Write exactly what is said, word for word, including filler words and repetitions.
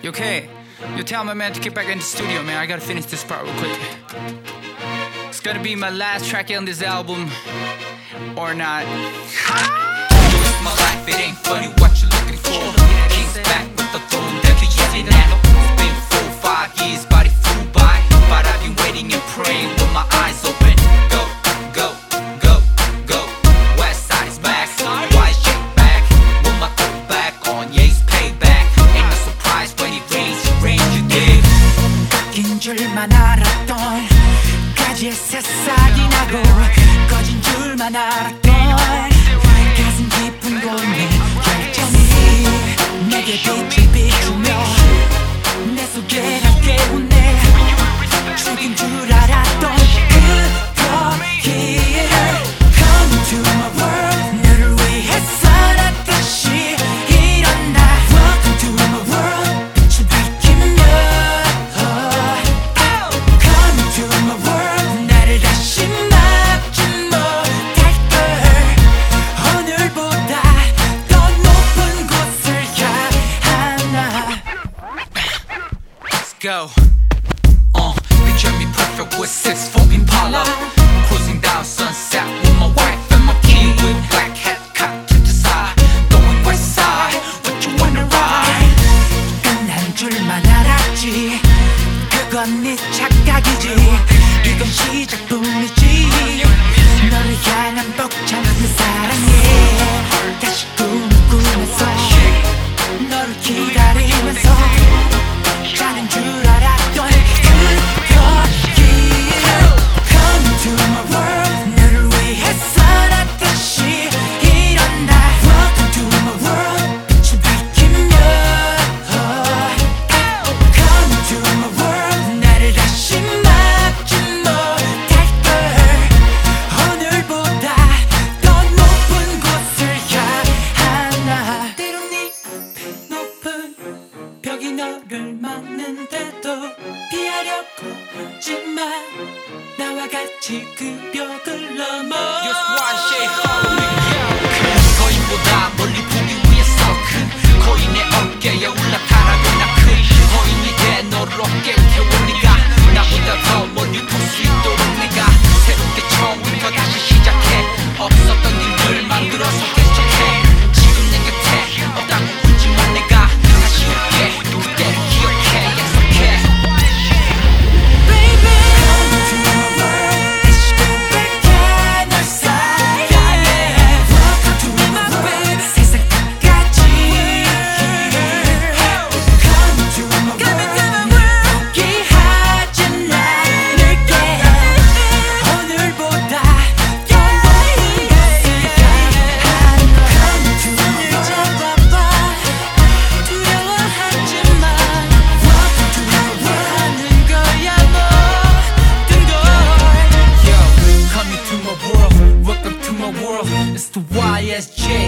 Okay, you tell my man to get back in the studio, man. I gotta finish this part real quick. It's gonna be my last track on this album, or not. It's my life, it ain't funny what you're looking for. King's back with the throne, never easy now. It's been four, five years, body flew by, but I've been waiting and praying with my eyes open. Go, go, go, go. West side is back, why shake back? With my throw back on, yeah, it's payback. Ain't no surprise when it rains, it rains you dig. 낀 줄만 알았던 가지에 새싹이 나고 꺼진 줄만 알았던 가슴 깊은 곳에 결정이 내게 빛을 비추며 내 속에를 깨우네. 죽인 줄 알았던 그거기에 Come to my world 너를 위해 살았듯이 일어나 Welcome to my world 빛을 밝히며 Come to my world 나를 다시 막지 못할걸 오늘보다 더 높은 곳을 향하나. Let's go. Uh, picture me perfect with six four Impala, cruising down Sunset with my wife and my kid with black hat cocked to the side, going west side. What you wanna ride? 끝난 줄만 알았지. 그건 네 착각이지. 이건 시작뿐이지. 너를 향한 벅찬 그 사랑에 다시 꿈을 꾸면서 너를 기다리면서 자는 줄 알았던 그거기에 Come to my world 너를 위해 살았듯이 일어나 Welcome to my world 빛을 밝히며 Come to my world 나를 다시 막지 못할걸 오늘보다 더 높은 곳을 향하나. 때론 네 앞에 높은 벽이 너를 막는데도 피하려고 하지만 나와 같이 그 벽을 넘어. Just one shake, follow me, yeah. 큰 거인보다 멀리 보기 위해서 큰 거인의 어깨에 올라타라고 나 큰 거인이 돼 너를 어깨에 태워 네가 나보다 더 멀리 볼 수 있도록 내가 새롭게 처음부터 다시 시작해. 없었던 일들 만들어서 계속해. 지금 내 곁에 없다고 울지만 내가 다시 올게. 그때를 기억해, 약속해. Baby Come to my world 다시 고백해 널 사랑해 Welcome to my world 세상 끝까지 Come to my world 포기하지 않을게 오늘보다 더 높은 곳을 향하나. Come to my world 잡아봐 두려워하지만 Welcome to my world 하는 거야 모든 걸. Yo, coming to my world, welcome to my world. It's the Y S J.